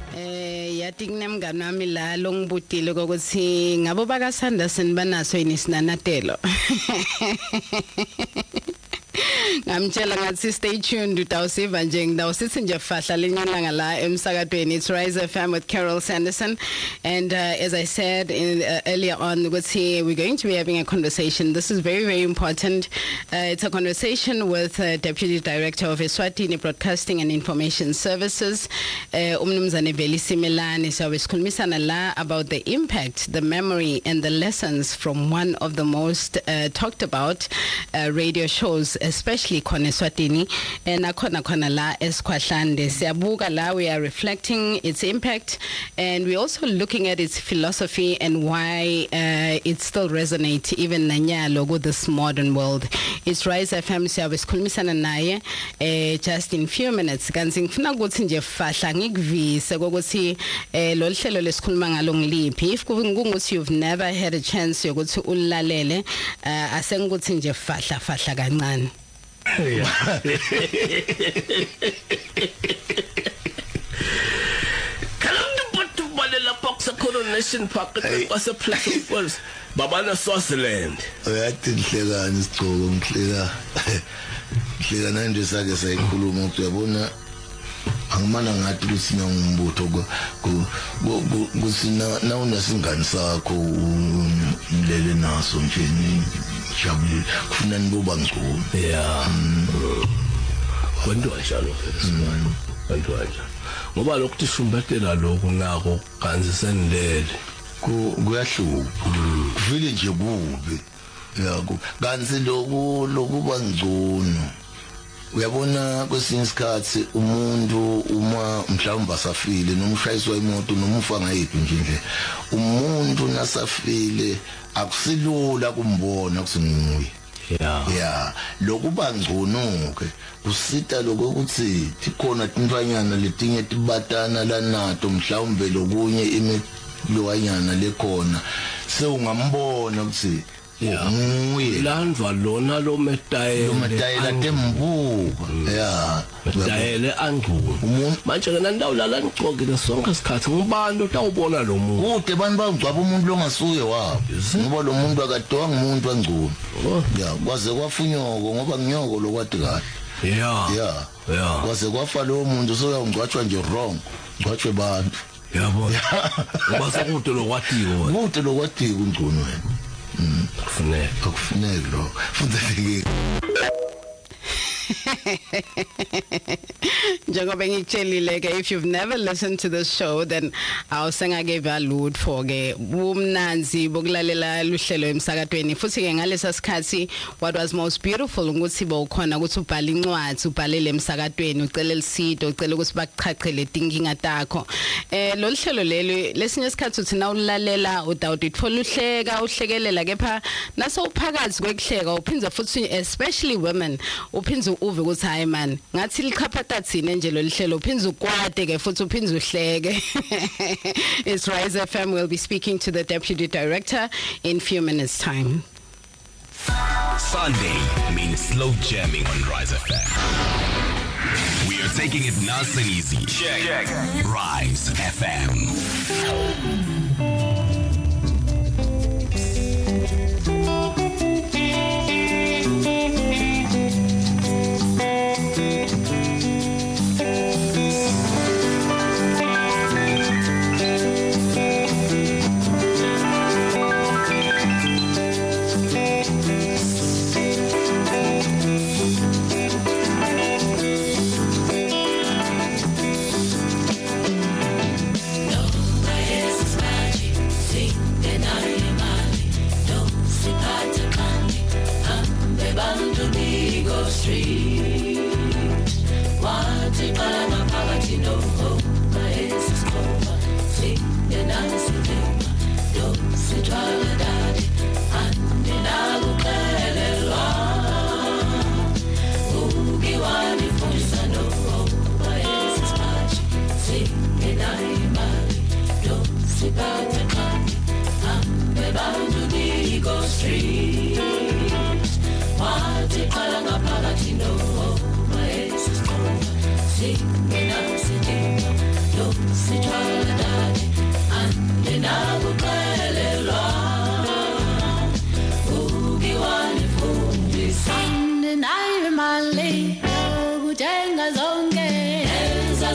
Yathi kunemngane wami la longibudile ukuthi ngabo baka Sanderson banaso yini sinanatelo. Ngamtshela ngathi stay tuned utawusiva nje ngidawusithi nje fahla lenyanga la emsakadweni. It's Rise FM with Carol Sanderson, and as I said earlier on, we're going to be having a conversation. This is very, very important. It's a conversation with Deputy Director of Eswatini Broadcasting and Information Services, Umnumzane Velisimelane. So we're la about the impact, the memory, and the lessons from one of the most talked about radio shows, especially Kona Eswatini, and Akona la Esquashande. Siabuga la, we are reflecting its impact, and we're also looking at its philosophy and why it still resonates even nanyalo with this modern world. It's Rise FM. Siyabesikhulimisana naye just in few minutes. Kanzi ngifuna ukuthi nje fahla ngikuvise ukuthi lo hlelo lesikhuluma ngalo ngiliphi. If kungukuthi you've never had a chance yokuthi ulalele, asengikuthi nje fahla kancane. Coronation Park was a place of first. Babana Swaziland. Uyathi Nhlekani Sigcoko Nhlekani nje sake sayikhuluma ukuthi uyabona angimana ngathi kusina ngumbutho kusina nawunesingani sakho umlele naso nje jabule kufuna niboba ngcono. Yeah. Kwenziwa njalo phela. Kwenziwa njalo. Ngoba lokhu sishumbatela lokho nako kanzi senilele kuyahlupa kuvile nje kubi yako kanzi lokuba ngcono. Uyabona kwesinye isikhathi umuntu uma mhlawumbe asafile noma ushayiswa imoto noma ufa ngayiphi nje indlela, umuntu nasafile akusilula kumbona kusinguye. Yeah, lokuba ngcono ke kusita lokho ukuthi tikhona tintwanyana letinye tibatana lanato mhlawumbe lokunye imilwanyana lekhona sewungambona ukuthi nguye landwa lona lo metayela tembuka. Yeah, metayele angcono umuntu manje ke nandawo lala ngicokile sonke isikhathi ngubani otawubona lo muntu kude abantu bangcwaba umuntu longasuye wabo ngoba lo muntu akadwa ngumuntu angcono. Yeah, kwaze kwafunyoko ngoba nginyoko lokwadi kahle. Yeah kwaze kwafa lo muntu soyangcwatshwa nje wrong ngcwatshwe bantu. Yabo ngoba sakude lokwatiwo kude lokwatiwo ungcono wena. Akufuneki lo futhi Njengoba ngikutshelile ke, if you've never listened to this show, then awusengake valute for ke umnanzi bokulalela luhlelo emsakadweni. Futhi ke ngalesa sikhathi what was most beautiful ukuthi bawukhona ukuthi ubhale incwadi ubhalele emsakadweni ucela lisito ucela ukuthi bakuchachele inkinga takho. Lo hlelo leli lesinye isikhathi uthi na ulalela udawuthi uthola uhleka uhlekelela kepha naso uphakathi kwekuhleka uphinza futhi especially women uphinza uve ukuthi hayi man ngathi likhaphatha thina nje lo lihlelo uphinza ukwade ke futhi uphinza uhleke. It's Rise FM. We'll be speaking to the Deputy Director in few minutes time. Sunday means slow jamming on Rise FM. We are taking it nice and easy. Check. Rise FM. Sing, and I'll sing, don't sit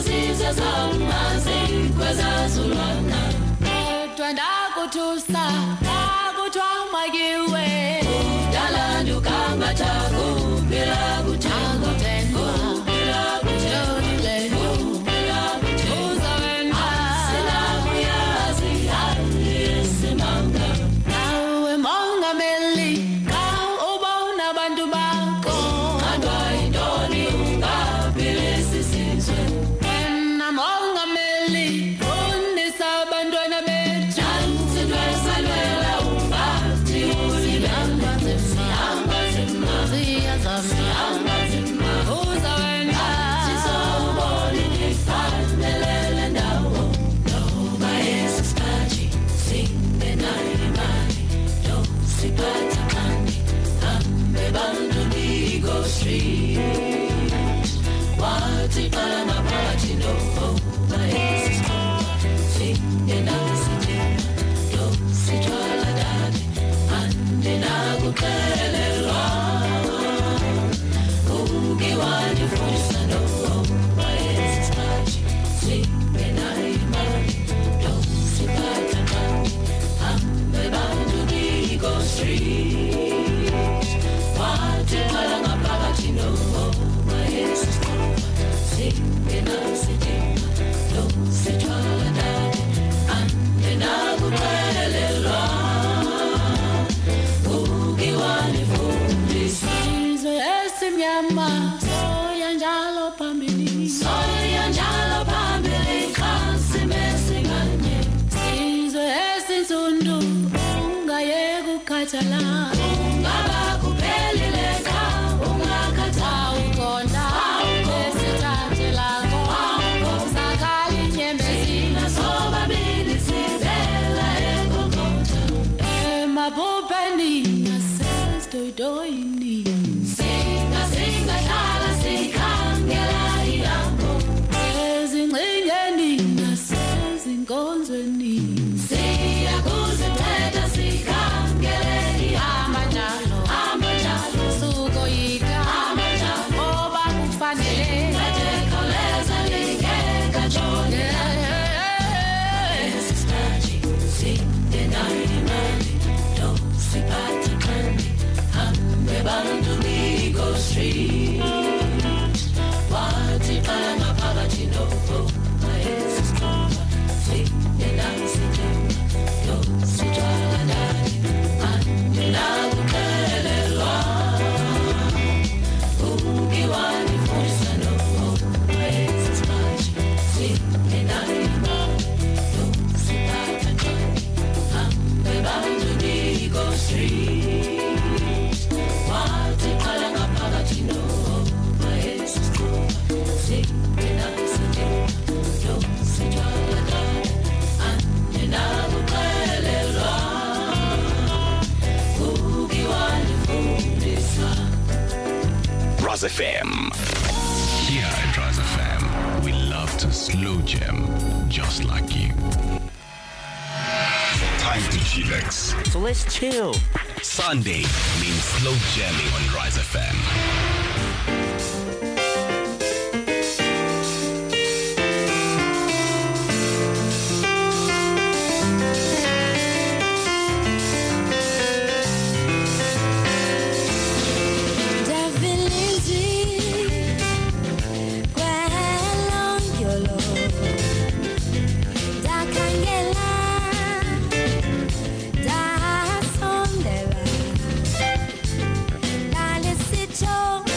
Rise FM. Here at Rise FM, we love to slow jam just like you. Time to chillax. So let's chill. Sunday means slow jamming on Rise FM. Dale, si yo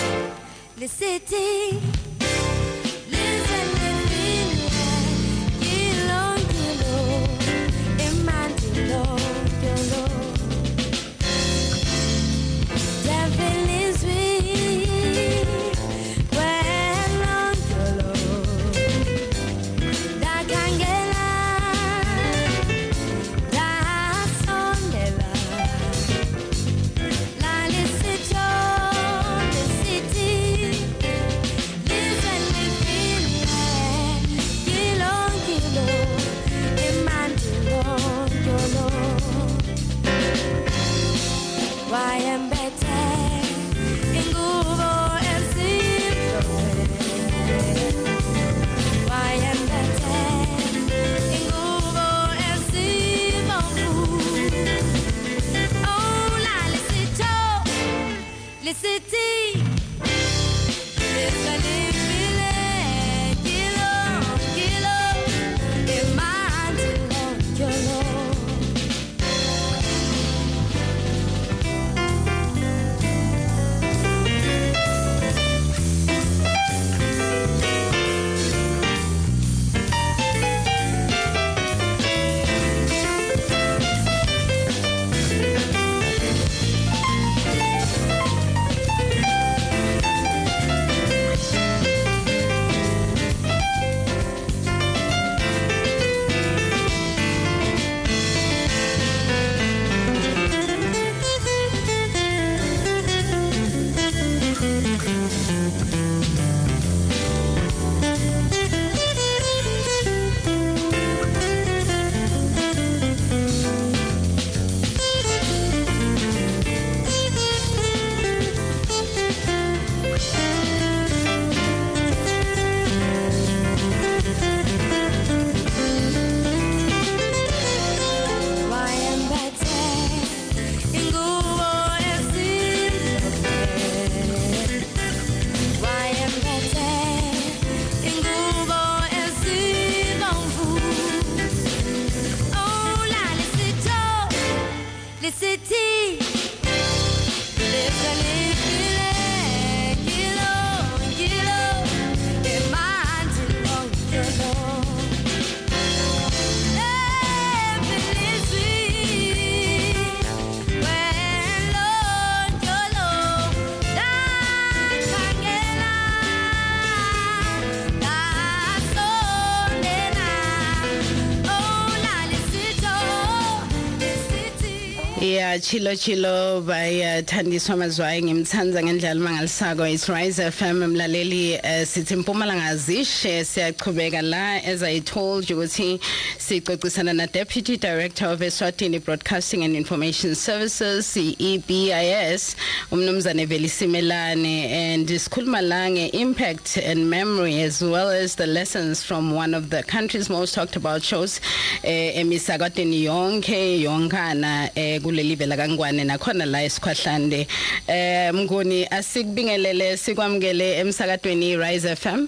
Yeah, chilo by Thandiswa Mazwai ngimthanza ngendlela mangalisako. It's Rise FM mlaleli sithi Mpumalanga zishe siyaqhubeka la, as I told you ukuthi sixoxisana na Deputy Director of Eswatini Broadcasting and Information Services CEBIS umnumzane Velisimelane, and sikhuluma la nge-impact and memory as well as the lessons from one of the country's most talked about shows emisakateni yonke yonkana kuleli vela kaNgwane nakhona la eSkhwahlande. Mnguni asikubingelele sikwamukele emsakatweni Rise FM.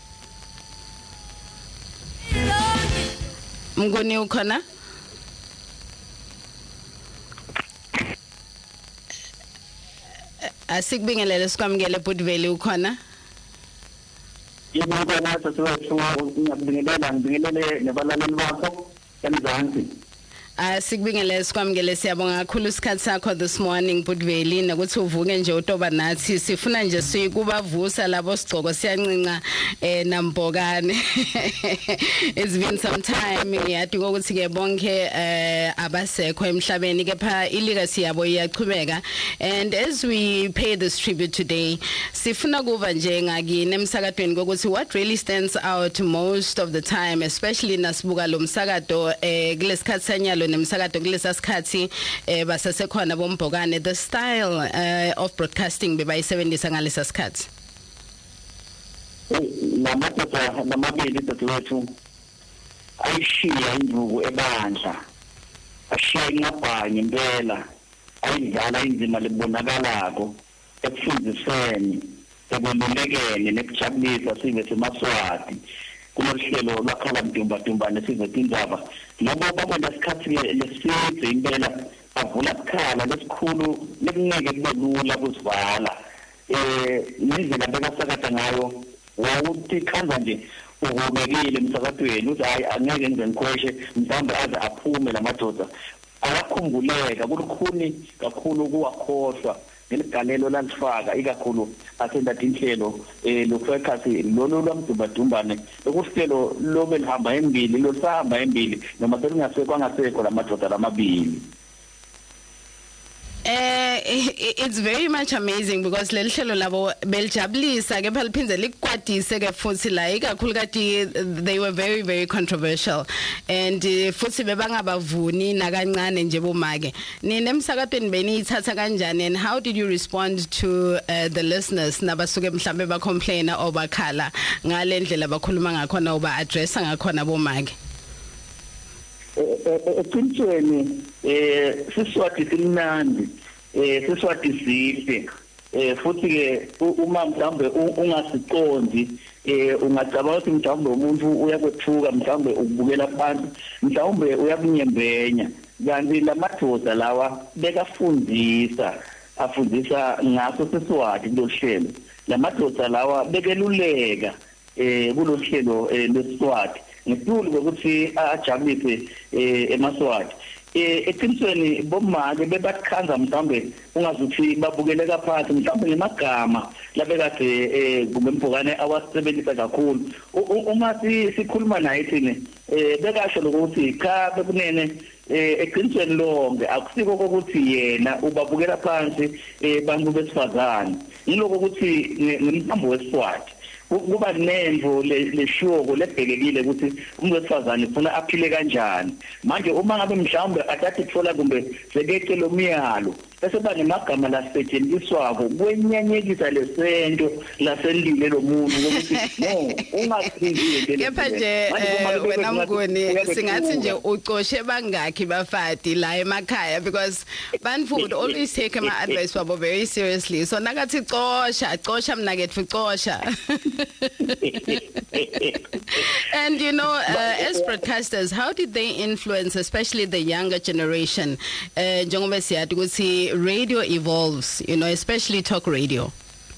Mnguni ukhona? Asikubingelele sikwamukele Budveli ukhona? Yebo ngiyabona ngibingelele nabalaleli bakho eMzansi. Sikubingelele sikwamukele, siyabonga kakhulu isikhathi sakho this morning Budveli, nokuthi uvuke nje utoba nathi. Sifuna nje sikubavusa labo sigcoko siyancinca nambokane. It's been some time ngiyadinga ukuthi ke bonke abasekho emhlabeni kepha ilegacy yabo iyaqhubeka, and as we pay this tribute today sifuna kuva nje ngakini emsakatweni ukuthi what really stands out most of the time, especially nasibuka lo msakato kulesikhathi sanyalo nemsakato kulesa sikhathi basasekhona bombhokane, the style of broadcasting bebayisebenzisa ngalesa sikhathi. Namabili tatwethu ayishiya induku ebandla, ashiya ingabhanye impela, ayidlala indima lebonakalako ekufundiseni, ekwelulekeni nekujabulisa sive seMaswati kuloluhlelo lwakhala mdumba sizethe indaba labo babona isikhathi lesidze impela bavula ikhala lesikhulu lekuneke kube lula kusivala indlela bekasakata ngayo wawuthi khanza nje ubekile emsakatweni uthi hayi angeke ngize ngikhweshe mhlawumbe aze aphume lamadoda akakhumbuleka kulukhuni kakhulu kuwakhohlwa ngeligalelo lalifaka ikakhulu asendathi inhlelo lokufekhathi lolo lwamdumbadumbane lokuhlelo lobe lihamba embili losahamba embili noma selingasekho lamadoda lamabili. It's very much amazing because leli hlelo labo belijabulisa ke phaliphindze likwadise ke futhi la ikakhulukati they were very very controversial, and futhi bebangabavuni nakancane nje bomake. Nina emsakatweni beniyithatha kanjani, and how did you respond to the listeners nabasuke mhlambe ba complain or bakhala ngalendlela bakhuluma ngakhona oba addressa ngakhona bomake? Eqinisweni siswati simnandi, siswati sihle, futhi ke uma mhlambe ungasiqondi ungacabanga ukuthi mhlambe umuntu uyakwethuka, mhlambe ukubukela abantu, mhlambe uyakunyembenya, kanti lamadoda lawa bekafundisa ngaso siswati lohlelo. Lamadoda lawa bekeluleka kulohlelo lesiswati ngetulu ukuthi ajabulise eMaswati. Eqinisweni bomake bebakhanza mhlambe ungazuthi babukeleka phansi mhlambe ngemagama labekade kumbhokane awasebenzisa kakhulu. Uma sikhuluma naye thina bekasho lokuthi cha bekunene eqinisweni lonke akusiko ukuthi yena ubabukela phansi bantu besifazane, ngiloko ukuthi ngimhambo weSwati kuba nemvo leshoko lebhekekile ukuthi umuntu wesifazane ufuna aphile kanjani. Manje uma ngabe mhlawumbe athathe ithola kumbe sekekele umyalo bese ba nemagama lasetshenziswako kwenyanyekisa lesento lasendile lo muntu ukuthi no ungaphindile. Kepha nje wena Mnguni singathi nje ucoshe bangakhi bafati la emakhaya, because bantu would always take my advice wabo very seriously, so nakathi cosha mnakethu cosha. And you know, as broadcasters, how did they influence especially the younger generation? Njengoba siyathi ukuthi radio evolves, you know, especially talk radio.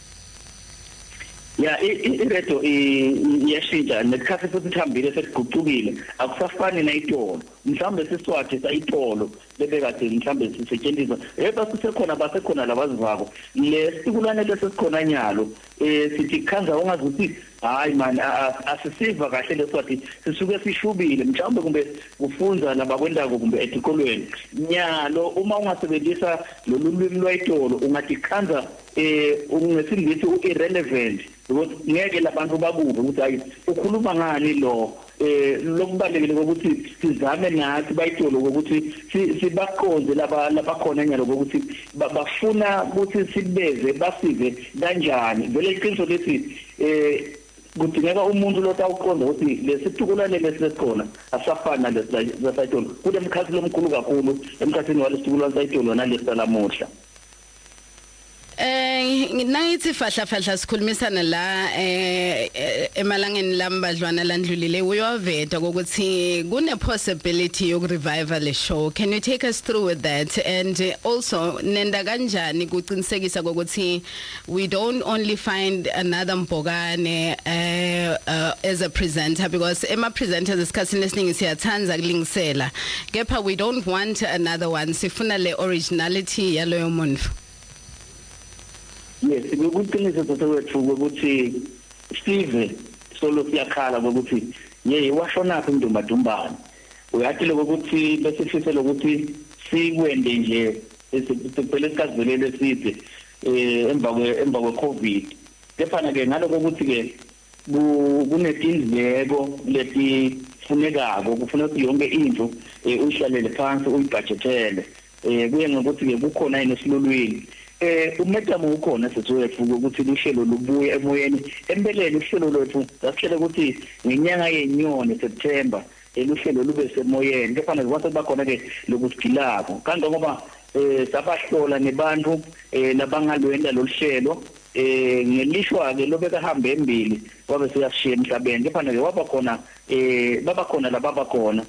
Yeah, ireto iyashintsha nesikhathi futhi sihambile sesiguqukile, akusafani nayitolo. mhlambe siswathe sayitolo lebekade mhlambe sisetshenziswa basisekhona basekhona labazivako lesikulane lesikhona nyalo sithi khanza ungazuthi hayi man asisiva kahle leswathi sisuke sishubile mhlawumbe kumbe kufunza labakwendako kumbe etikolweni nyalo uma ungasebenzisa lolulimi lwayitolo ungathi khanza ungesingisi irrelevant ukuthi ngeke labantu babuke ukuthi hayi ukhuluma ngani lo lokubalekile ukuthi sizame nathi bayitolo ukuthi sibakhonze labakhona nyalo ukuthi bafuna ukuthi sibeze basize kanjani vele iqiniso lethi kudingeka umuntu lo tawuqonda ukuthi lesithukulane lesikhona asafana lesayitolo kule mkhathi lomkhulu kakhulu emkhathini walesithukulane sayitolo nalesalamuhla nangithi fahla sikhulumisana la emalangeni lambadlwana landlulile uyoveta ukuthi kune possibility yokurevive le show. Can you take us through with that? And also nenda kanjani kuqinisekisa ukuthi we don't only find another Mpokane as a presenter, because ema presenters esikhathini esiningi siyathanza kulingisela, kepha we don't want another one, sifuna le originality yaloyo muntu. Yes, ngikuqinisa sasewethu ukuthi Steve solo siyakhala ukuthi yey washona phi uNdumbadumbane uyathile ukuthi bese sifisela ukuthi sikwende nje siphele sikazvelele sithi emva kwe COVID kepha ke ngaloko ukuthi ke kunetindleko leti funekako kufuna ukuthi yonke into uyihlalele phansi uyibudgetele kuye ngokuthi ke kukhona enesilulwini umetamu ukhona sethwethu ukuthi uhlelo lubuye emoyeni empeleni uhlelo lwethu sasihlela ukuthi ngenyanga yenyoni September uhlelo lube semoyeni kepha kwase bakhona ke lokusigilako kanti ngoba sabahlola nebantu labangalwenda lohlelo ngelishwa ke lobeka hamba embili wabe siyashiya emhlabeni kepha ke wabakhona babakhona lababakhona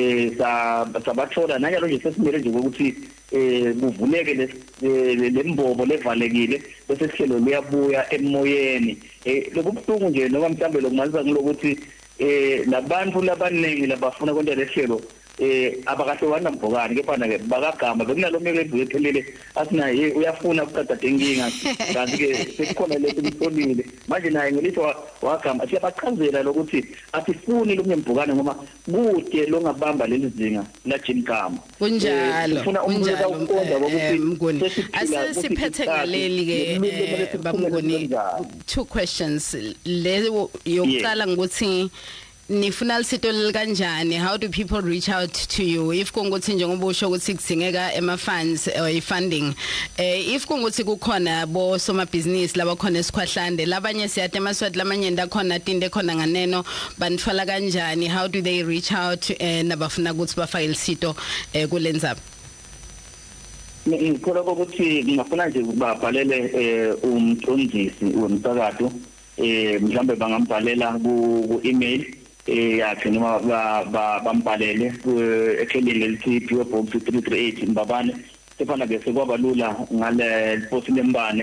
sabathola nanyalo nje sesimele nje ukuthi kuvuleke lembobo levalekile bese sihlelo liyabuya emoyeni lokubuhlungu nje noma mhlambe lokumalisa ngilokuthi labantu labaningi labafuna kwenta lehlelo abakahle wana Mpokane kepha ke bakagamba bekunalomeke eduphelele asina uyafuna ukuqeda inkinga kanti ke sekukhona leso lisolile manje naye ngelithi wagamba siyabachazela lokuthi asifuni lo Mpokane ngoba kude longabamba leli zinga la Jim Kama kunjalo Mnguni asisiphethe ngaleli ke baMnguni two questions le yokuqala ngokuthi nifuna lisito kanjani, how do people reach out to you if kunguthi njengoba usho ukuthi kudingeka ema funds or funding if kunguthi kukhona bo soma business laba khona esikhwahlande labanye siyade emaswati lamanye ndakhona tinde khona nganeno banithola kanjani, how do they reach out nabafuna ukuthi bafake lisito kulenzaba? Ngikholwa ukuthi ngingafuna nje babhalele umqondisi womsakazo mhlambe bangambhalela ku email yakhe noma bambhalele ekhelini lelithi PO Box 338 Mbabane sefana ke sekwabalula ngale post lembane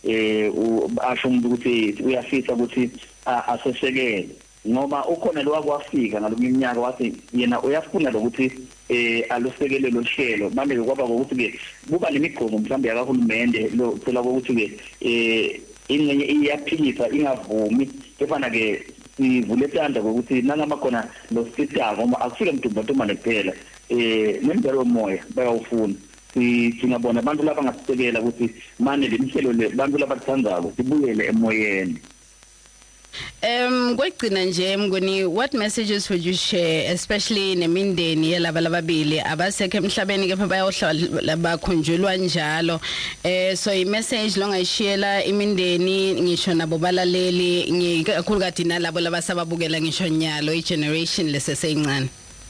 asho ukuthi uyafisa ukuthi asesekele ngoba ukhona lo wakwafika ngalomnyaka wathi yena uyafuna lokuthi alusekele lo hlelo manje kwaba ukuthi ke kuba lemigqomo mhlambe yakahulumende lo phela ukuthi ke ingcenye iyaphilisa ingavumi efana ke sivule tanda ukuthi nangama khona lo sitako uma akufike Mntumbadumbane kuphela nembero moya bayawufuna singabona abantu laba ngasisekela ukuthi manje lemhlelo le bantu labathandayo sibuyele emoyeni. Kwegcina nje Mnguni, what messages would you share especially nemindeni yalaba lababili abasekho emhlabeni kepha bayohlala bakhunjulwa njalo so I message longayishiyela imindeni ngisho nabo balaleli ngikakhulukazi nalabo labasababukela ngisho nyalo igeneration leseseyincane?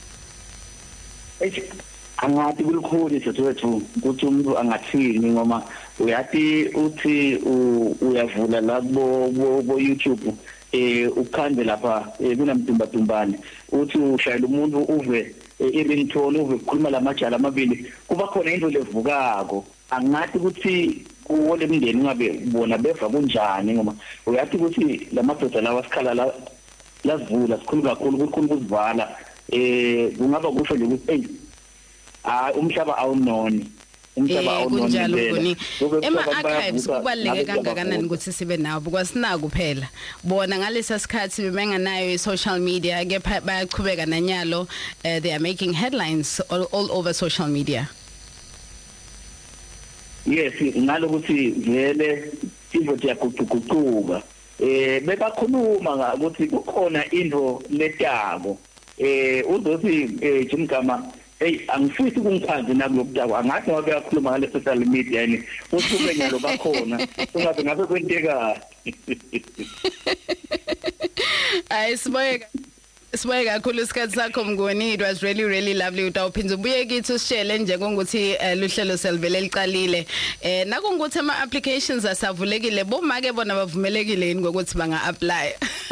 Angathi kulikhulu sethwethu ukuthi umuntu angathini ngoba uyathi uthi uyavula la bo YouTube ukhande lapha kunaMntumbadumbane uthi ushayela umuntu uve iringtone uve ukukhuluma lamajala amabili kuba khona into levukako angathi ukuthi kuwo lemndeni ngabe bona beva kunjani ngoba uyathi ukuthi lamadoda lawa sikhala la lavula sikhulu kakhulu ukuzivala kungaba kusho nje ukuthi umhlaba awunoni kunjalo ngoni ema-archives kubaluleke kangakanani ukuthi sibe nawo because sinaku kuphela bona ngalesa sikhathi bemenganayo i-social media ke bayaqhubeka nanyalo they are making headlines all over social media. Yes, ngalokuthi vele ivote yaguquguquka bekakhuluma ukuthi kukhona into letako uzothi Jimgama angifisi kungiphansi nakulokudaba angathi ngoba uyakhuluma ngale social media yani usuke nyalo bakhona ungabe ngabe kwenteka Sibaye kakhulu isikhathi sakho Mngoni. It was really lovely utawuphinza ubuye kithi usishele nje konguthi luhlelo selivele liqalile nakunguthi ama applications asavulekile bomake bona bavumelekile yini ngokuthi banga apply.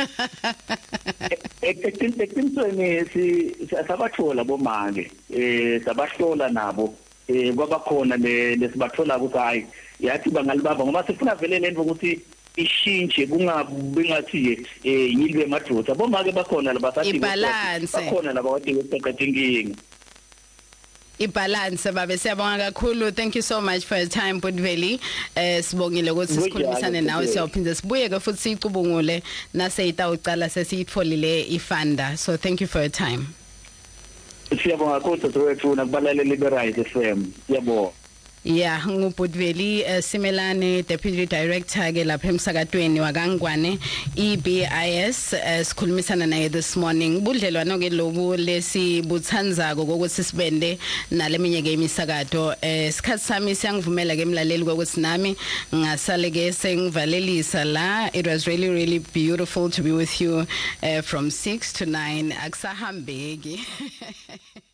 Eqinisweni sabathola bomake sabahlola nabo kwabakhona lesibathola ukuthi hayi yathi bangalibamba ngoba sifuna vele lento ukuthi ishintshe kungabi ngathi yilwe madoda bomake bakhona labasathi bakhona labawade beqaqatha inkingi ibalance babe siyabonga kakhulu. Thank you so much for your time Budveli. Sibongile ukuthi sikhulumisane nawe siyawuphinda sibuye ke futhi sicubungule naseyita uqala sesiyitfolile ifanda. So thank you for your time. Siyabonga kakhulu wethu nakubalalela iRise FM. Siyabonga. Yeah, ngubudveli Simelane Deputy Director ke lapha emsakatweni wakangwane EBIS sikhulumisana naye this morning. Budlelwano ke lobu lesibuthanzako ukuthi sibende naleminye ke imisakato isikhathi sami siyangivumela ke emlaleli ukuthi nami ngasale ke sengivalelisa la. It was really beautiful to be with you from 6 to 9 akusahambeki.